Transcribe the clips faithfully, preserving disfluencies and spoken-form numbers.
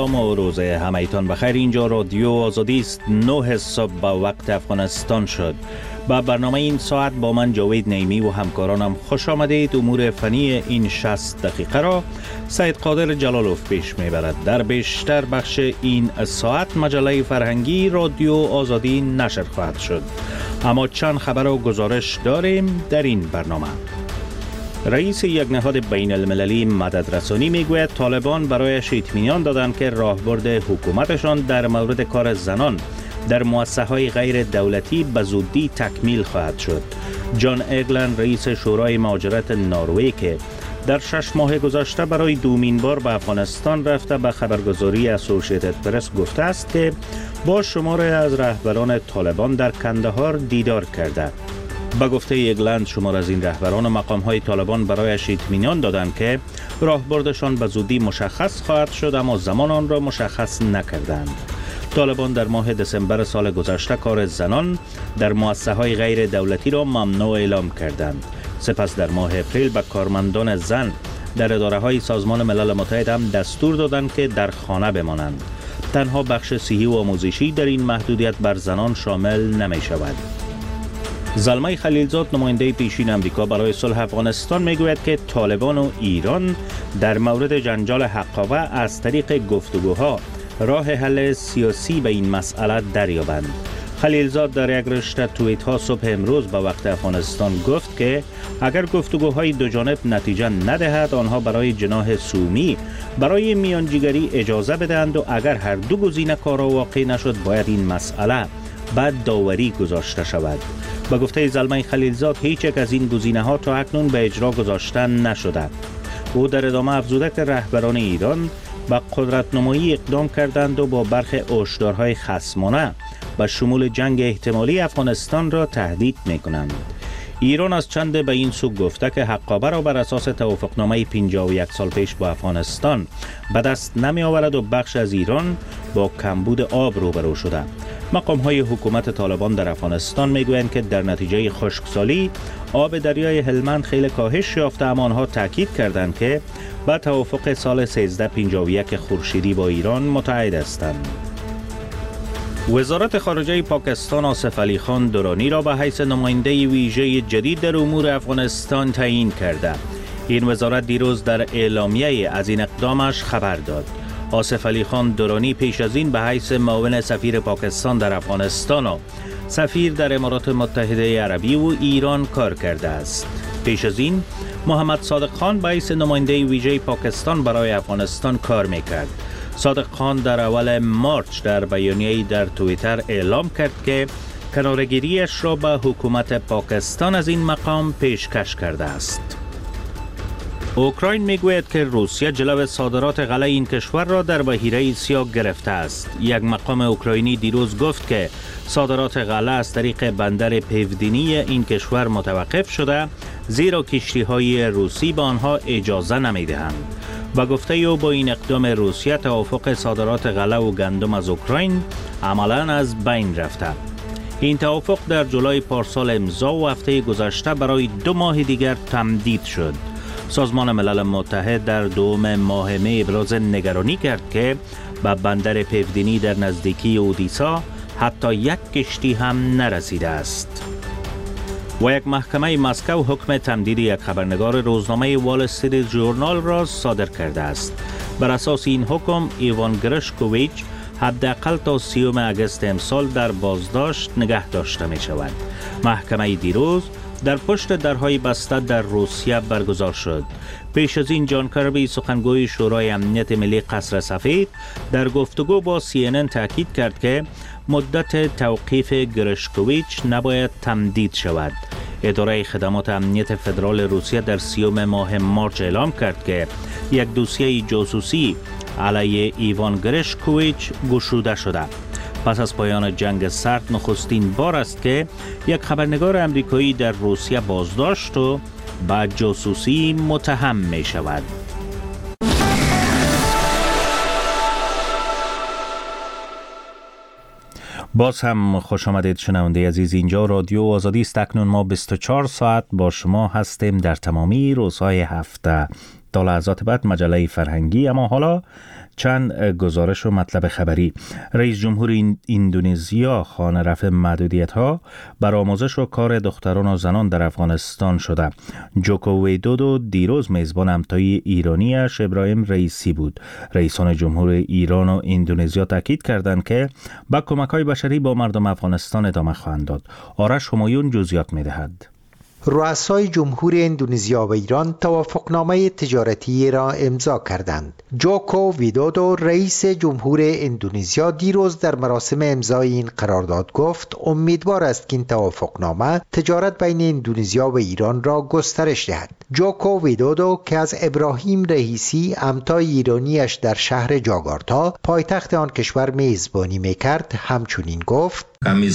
سلام و روز همایتان بخیر. اینجا رادیو آزادی است. نه صبح با وقت افغانستان شد. با برنامه این ساعت با من جاوید نعیمی و همکارانم خوش آمدید. امور فنی این شصت دقیقه را سید قادر جلالوف پیش میبرد. در بیشتر بخش این ساعت مجله فرهنگی رادیو آزادی نشر خواهد شد. اما چند خبر و گزارش داریم در این برنامه. رئیس یک نهاد بین المللی مددرسانی میگوید طالبان برایش اطمینان دادند که راهبرد حکومتشان در مورد کار زنان در مؤسسه‌های غیر دولتی به زودی تکمیل خواهد شد. جان ایگلن رئیس شورای مهاجرت نروژ که در شش ماه گذشته برای دومین بار به افغانستان رفته به خبرگزاری اسوسییتد پرس گفته است که با شماری از رهبران طالبان در کندهار دیدار کرده. با گفته ایگلند شمار از این رهبران و مقام‌های طالبان برایش اطمینان دادند که راهبردشان به زودی مشخص خواهد شد، اما زمان آن را مشخص نکردند. طالبان در ماه دسامبر سال گذشته کار زنان در مؤسسه‌های غیر دولتی را ممنوع اعلام کردند. سپس در ماه اپریل به کارمندان زن در اداره‌های سازمان ملل متحد هم دستور دادند که در خانه بمانند. تنها بخش صحی و آموزشی در این محدودیت بر زنان شامل نمی‌شود. زلمه خلیلزاد نماینده پیشین امریکا برای صلح افغانستان میگوید که طالبان و ایران در مورد جنجال حقابه از طریق گفتگوها راه حل سیاسی به این مسئله دریابند. خلیلزاد در یک رشته توییت ها صبح امروز به وقت افغانستان گفت که اگر گفتگوهای دو جانب نتیجه ندهد آنها برای جناح سومی برای میانجیگری اجازه بدهند و اگر هر دو گزینه کارا واقع نشد باید این مسئله بعد داوری گذاشته شود. با گفته زلمه خلیلزاد هیچ یک از این گزینه ها تا اکنون به اجرا گذاشته نشده. او در ادامه افزوده که رهبران ایران با قدرت نمایی اقدام کردند و با برخی هشدارهای خصمانه به شمول جنگ احتمالی افغانستان را تهدید می‌کنند. ایران از چند به این سو گفته که حقابه را بر اساس توافقنامه پنجاه و یک سال پیش با افغانستان به دست نمی آورد و بخش از ایران با کمبود آب روبرو شده. مقام‌های حکومت طالبان در افغانستان میگویند که در نتیجه خشکسالی آب دریای هلمند خیلی کاهش یافته، اما آنها تاکید کردند که با توافق سال سیزده پنجاه و یک خورشیدی با ایران متعهد هستند. وزارت خارجه پاکستان آصف علی خان درانی را به حیث نماینده ویژه جدید در امور افغانستان تعیین کرده. این وزارت دیروز در اعلامیه از این اقدامش خبر داد. آصف علی خان درانی پیش از این به حیث معاون سفیر پاکستان در افغانستان و سفیر در امارات متحده عربی و ایران کار کرده است. پیش از این محمد صادق خان به حیث نماینده ویژه پاکستان برای افغانستان کار میکرد. صادق خان در اول مارچ در بیانیه‌ای در توییتر اعلام کرد که کناره‌گیری‌اش را به حکومت پاکستان از این مقام پیشکش کرده است. اوکراین میگوید که روسیه جلو صادرات غله این کشور را در بحیره سیاه گرفته است. یک مقام اوکراینی دیروز گفت که صادرات غله از طریق بندر پیودینی این کشور متوقف شده، زیرا کشتی‌های روسی به آنها اجازه نمی‌دهند. و گفته او با این اقدام روسیه توافق صادرات غله و گندم از اوکراین عملاً از بین رفته. این توافق در جولای پارسال امضا و هفته گذشته برای دو ماه دیگر تمدید شد. سازمان ملل متحد در دوم ماه می ابراز نگرانی کرد که به بندر پیودینی در نزدیکی اودیسا حتی یک کشتی هم نرسیده است. و یک محکمه مسکو حکم تمدید یک خبرنگار روزنامه وال استریت ژورنال را صادر کرده است. بر اساس این حکم ایوان گرشکوویچ حداقل تا سیوم اگست امسال در بازداشت نگه داشته می شود. محکمه دیروز در پشت درهای بسته در روسیه برگزار شد. پیش از این جان کربی سخنگوی شورای امنیت ملی قصر سفید در گفتگو با سی ان ان تاکید کرد که مدت توقیف گرشکوویچ نباید تمدید شود. اداره خدمات امنیت فدرال روسیه در سیوم ماه مارچ اعلام کرد که یک دوسیه جاسوسی علیه ایوان گرشکوویچ گشوده شده. پس از پایان جنگ سرد نخستین بار است که یک خبرنگار امریکایی در روسیه بازداشت و به جاسوسی متهم می شود. باز هم خوش آمدید شنونده عزیز. اینجا رادیو آزادی است. اکنون ما بیست و چهار ساعت با شما هستیم در تمامی روزهای هفته تا لحظات بعد مجله فرهنگی. اما حالا چند گزارش و مطلب خبری. رئیس جمهور اندونزیا خانه رفع محدودیت‌ها بر آموزش و کار دختران و زنان در افغانستان شده. جوکو ویدودو دیروز میزبان همتای ایرانیش ابراهیم رئیسی بود. رئیسان جمهور ایران و اندونزیا تاکید کردند که با کمک‌های بشری با مردم افغانستان ادامه خواهند داد. آرش همایون جزئیات می‌دهد. رؤسای جمهور اندونزیا و ایران توافقنامه تجارتی را امضا کردند. جوکو ویدودو رئیس جمهور اندونزیا دیروز در مراسم امضای این قرارداد گفت امیدوار است که این توافقنامه تجارت بین اندونزیا و ایران را گسترش دهد. جوکو ویدودو که از ابراهیم رئیسی همتای ایرانیش در شهر جاکارتا پایتخت آن کشور میزبانی میکرد همچنین گفت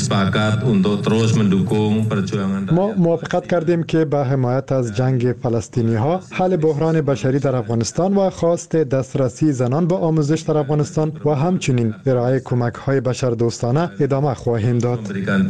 ما موافقت کردیم که به حمایت از جنگ فلسطینی ها، حل بحران بشری در افغانستان و خواست دسترسی زنان به آموزش در افغانستان و همچنین ارائه کمک های بشردوستانه ادامه خواهیم داد.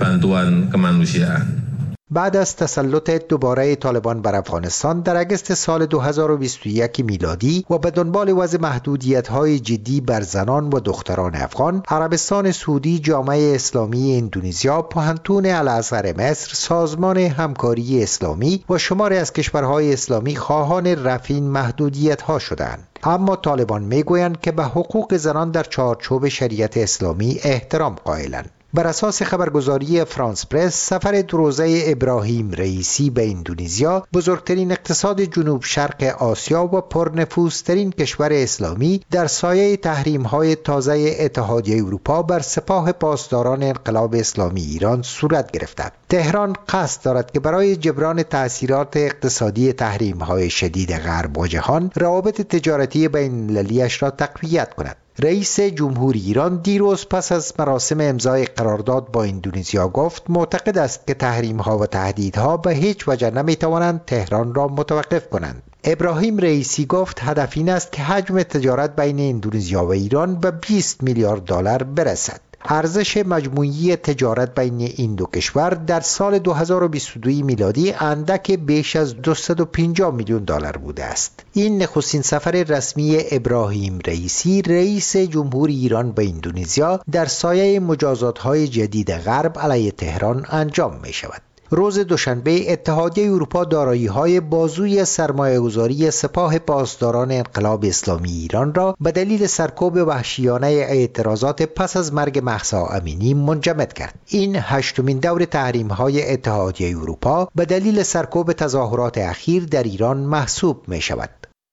بعد از تسلط دوباره طالبان بر افغانستان در اگست سال دو هزار و بیست و یک میلادی و به دنبال وضع محدودیت‌های جدی بر زنان و دختران افغان، عربستان سعودی، جامعه اسلامی اندونزیا، پوهنتون الازهر مصر، سازمان همکاری اسلامی و شماری از کشورهای اسلامی خواهان رفع این محدودیت‌ها شدند. اما طالبان میگویند که به حقوق زنان در چارچوب شریعت اسلامی احترام قائلند. بر اساس خبرگزاری فرانس پرس، سفر دروزه ابراهیم رئیسی به اندونزیا، بزرگترین اقتصاد جنوب شرق آسیا و پرنفوذترین کشور اسلامی، در سایه تحریم‌های تازه اتحادیه اروپا بر سپاه پاسداران انقلاب اسلامی ایران صورت گرفته. تهران قصد دارد که برای جبران تأثیرات اقتصادی تحریم‌های شدید غرب و جهان، روابط تجارتی بین‌المللی‌اش را تقویت کند. رئیس جمهور ایران دیروز پس از مراسم امضای قرارداد با اندونزیا گفت معتقد است که تحریم‌ها و تهدیدها به هیچ وجه نمی‌توانند تهران را متوقف کنند. ابراهیم رئیسی گفت هدف این است که حجم تجارت بین اندونزیا و ایران به بیست میلیارد دلار برسد. ارزش مجموعی تجارت بین این دو کشور در سال دو هزار و بیست و دو میلادی اندک بیش از دویست و پنجاه میلیون دلار بوده است. این نخستین سفر رسمی ابراهیم رئیسی رئیس جمهور ایران به اندونزیا در سایه مجازات‌های جدید غرب علیه تهران انجام می شود. روز دوشنبه اتحادیه اروپا دارایی‌های بازوی سرمایه‌گذاری سپاه پاسداران انقلاب اسلامی ایران را به دلیل سرکوب وحشیانه اعتراضات پس از مرگ مهسا امینی منجمد کرد. این هشتمین دور تحریم‌های اتحادیه اروپا به دلیل سرکوب تظاهرات اخیر در ایران محسوب می‌شود.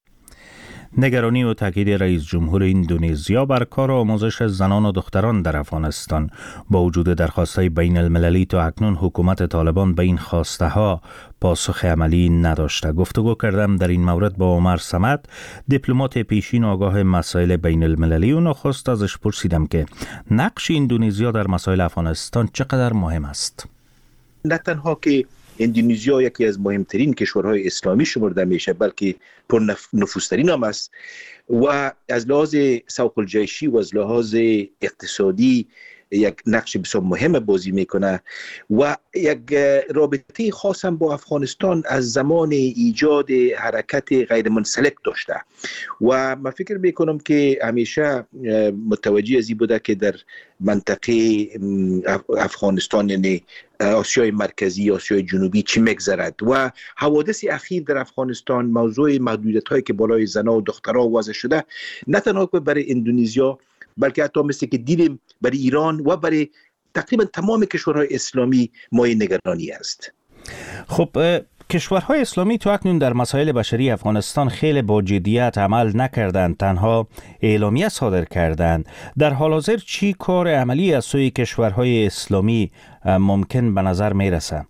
نگرانی و تاکید رئیس جمهور اندونزیا بر کار آموزش زنان و دختران در افغانستان. با وجود درخواست‌های بین المللی تا اکنون حکومت طالبان به این خواسته ها پاسخ عملی نداشته. گفتگو کردم در این مورد با عمر صمد، دیپلمات پیشین آگاه مسائل بین المللی، و نخست ازش پرسیدم که نقش اندونزیا در مسائل افغانستان چقدر مهم است. نه تنها که اندونزیا یکی از مهمترین کشورهای اسلامی شمرده میشه، بلکه پر نفوذترین هم است و از لحاظ سوق الجیشی و از لحاظ اقتصادی یک نقش بسیار مهم بازی میکنه و یک رابطه خاص هم با افغانستان از زمان ایجاد حرکت غیر منسلک داشته و من فکر میکنم که همیشه متوجه از این بوده که در منطقه افغانستان، یعنی آسیای مرکزی، آسیای جنوبی چی میگذرد و حوادث اخیر در افغانستان، موضوع محدودیت هایی که بالای زنان و دخترها وضع شده، نه تنها برای اندونزیا بلکه حتی مثل که دیدیم برای ایران و برای تقریبا تمام کشورهای اسلامی مایه نگرانی است. خب کشورهای اسلامی تو اکنون در مسائل بشری افغانستان خیلی با جدیت عمل نکردند، تنها اعلامیه صادر کردند. در حال حاضر چی کار عملی از سوی کشورهای اسلامی ممکن به نظر میرسه؟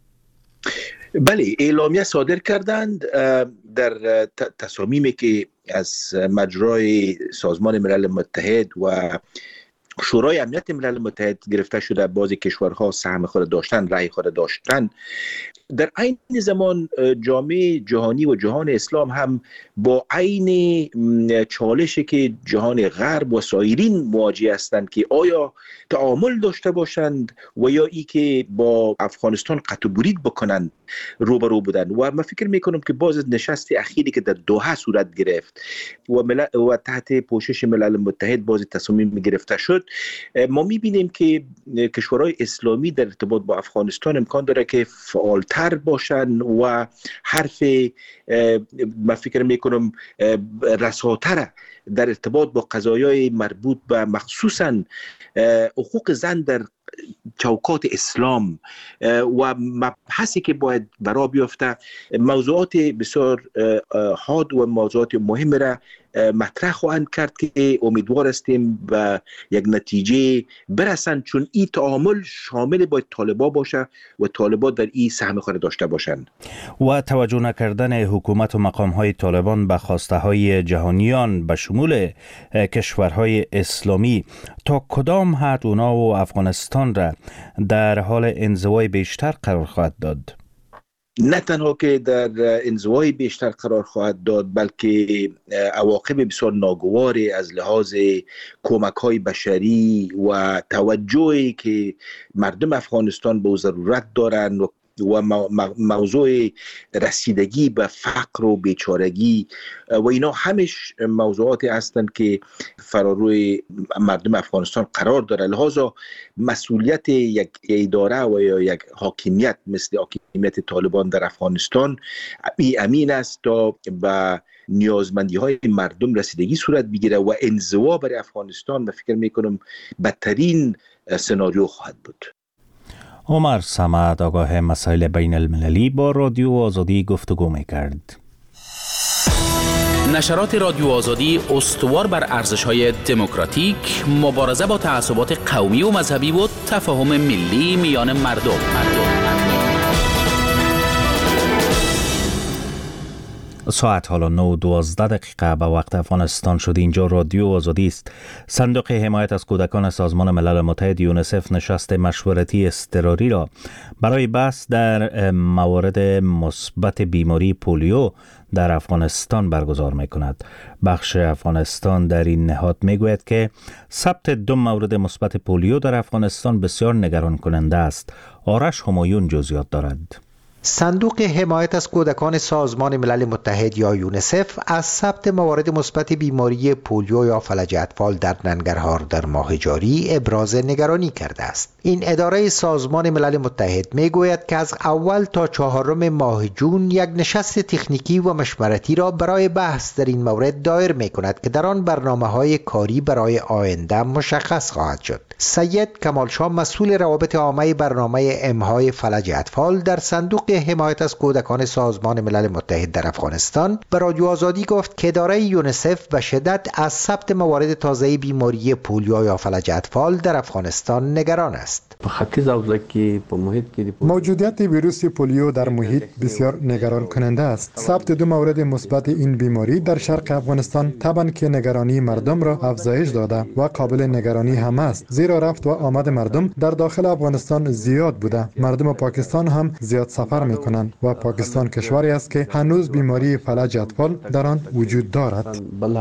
بله، اعلامیه صادر کردند در تصامیمی که از مجرای سازمان ملل متحد و شورای امنیت ملل متحد گرفته شده. بعضی کشورها سهم خود داشتن، رأی خود داشتن. در عین زمان جامعه جهانی و جهان اسلام هم با عین چالشی که جهان غرب و سایرین مواجه هستند که آیا تعامل داشته باشند و یا ای که با افغانستان قطع و برید بکنند روبرو بودند. و من فکر میکنم که باز نشست اخیری که در دوحه صورت گرفت و, مل... و تحت پوشش ملل متحد باز تصمیم گرفته شد، ما میبینیم که کشورهای اسلامی در ارتباط با افغانستان امکان داره که فعالتر باشن و حرف من فکر میکنم رساتر در ارتباط با قضایای مربوط به مخصوصا حقوق زن در چوکات اسلام و مبحثی که باید برا بیافته موضوعات بسیار حاد و موضوعات مهم را مطرح خواهند کرد که امیدوار هستیم به یک نتیجه برسند، چون این تعامل شامل باید طالبا باشه و طالبا در این سهم خود داشته باشند. و توجه نکردن حکومت و مقام‌های طالبان به خواسته‌های جهانیان به شمول کشورهای اسلامی تا کدام حد اونا و افغانستان را در حال انزوای بیشتر قرار خواهد داد؟ نه تنها که در انزوای بیشتر قرار خواهد داد، بلکه عواقب بسیار ناگواری از لحاظ کمک‌های بشری و توجهی که مردم افغانستان به ضرورت دارند و و موضوع رسیدگی به فقر و بیچارگی و اینا همش موضوعاتی هستند که فراروی مردم افغانستان قرار داره. لحاظا مسئولیت یک اداره و یا یک حاکمیت مثل حاکمیت طالبان در افغانستان امین است تا به نیازمندی های مردم رسیدگی صورت بگیره و انزوا برای افغانستان من فکر میکنم بدترین سناریو خواهد بود. عمر صمد، آگاه مسائل بین المللی، با رادیو آزادی گفتگو می‌کرد. نشرات رادیو آزادی استوار بر ارزش‌های دموکراتیک، مبارزه با تعصبات قومی و مذهبی و تفاهم ملی میان مردم. مردم. ساعت حالا نه و دوازده دقیقه به وقت افغانستان شد. اینجا رادیو آزادی است. صندوق حمایت از کودکان سازمان ملل متحد یونیسف نشست مشورتی اضطراری را برای بحث در موارد مثبت بیماری پولیو در افغانستان برگزار می کند. بخش افغانستان در این نهاد می گوید که ثبت دو مورد مثبت پولیو در افغانستان بسیار نگران کننده است. آرش همایون جزئیات دارد. صندوق حمایت از کودکان سازمان ملل متحد یا یونیسف از ثبت موارد مثبت بیماری پولیو یا فلج اطفال در ننگرهار در ماه جاری ابراز نگرانی کرده است. این اداره سازمان ملل متحد میگوید که از اول تا چهارم ماه جون یک نشست تکنیکی و مشورتی را برای بحث در این مورد دایر می کند که در آن برنامه‌های کاری برای آینده مشخص خواهد شد. سید کمالشاه مسئول روابط عامه برنامه امهای فلج اطفال در صندوق حمایت از کودکان سازمان ملل متحد در افغانستان به رادیو آزادی گفت که اداره یونیسف به شدت از ثبت موارد تازه بیماری پولیو یا فلج اطفال در افغانستان نگران است. موجودیت ویروس پولیو در محیط بسیار نگران کننده است. ثبت دو مورد مثبت این بیماری در شرق افغانستان طبعاً که نگرانی مردم را افزایش داده و قابل نگرانی هم است، زیرا رفت و آمد مردم در داخل افغانستان زیاد بوده. مردم پاکستان هم زیاد سفر می کنند و پاکستان کشوری است که هنوز بیماری فلج اطفال در آن وجود دارد.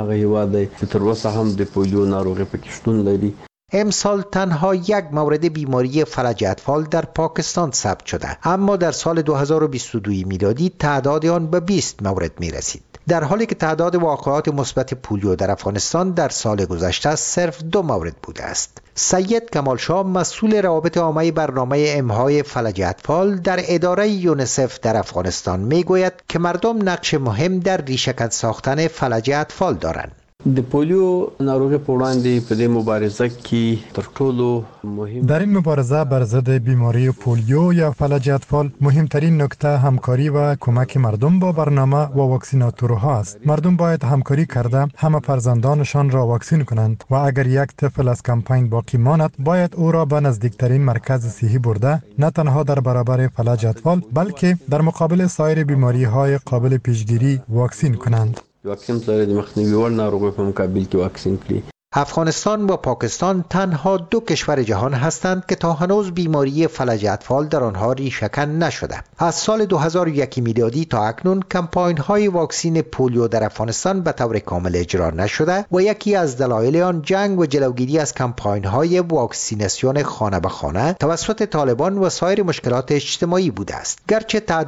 امسال تنها یک مورد بیماری فلج اطفال در پاکستان ثبت شده، اما در سال دو هزار و بیست و دو میلادی تعداد آن به بیست مورد می رسید، در حالی که تعداد واقعات مثبت پولیو در افغانستان در سال گذشته صرف دو مورد بوده است. سید کمالشاه مسئول روابط عامه برنامه امهای فلج اطفال در اداره یونیسف در افغانستان می گوید که مردم نقش مهم در ریشه‌کن ساختن فلج اطفال دارند. د پولیو ناروغي په وړاندې په دې مبارزه کې تر ټولو مهم در این مبارزه بر ضد بیماری پولیو یا فلج اطفال مهمترین نکته همکاری و کمک مردم با برنامه و واکسیناتورها است. مردم باید همکاری کرده همه فرزندانشان را واکسین کنند و اگر یک طفل از کمپین باقی ماند باید او را به نزدیکترین مرکز صحی برده نه تنها در برابر فلج اطفال بلکه در مقابل سایر بیماری های قابل پیشگیری واکسین کنند. واکسین سره د مخنیوي وړ ناروغیو په مقابل کې واکسین کړي. افغانستان و پاکستان تنها دو کشور جهان هستند که تا هنوز بیماری فلج اطفال در آنها ریشه‌کن نشده. از سال دو هزار و یک میلادی تا اکنون کمپاین های واکسین پولیو در افغانستان به طور کامل اجرا نشده و یکی از دلایل آن جنگ و جلوگیری از کمپاین های واکسیناسیون خانه به خانه توسط طالبان و سایر مشکلات اجتماعی بوده است. گرچه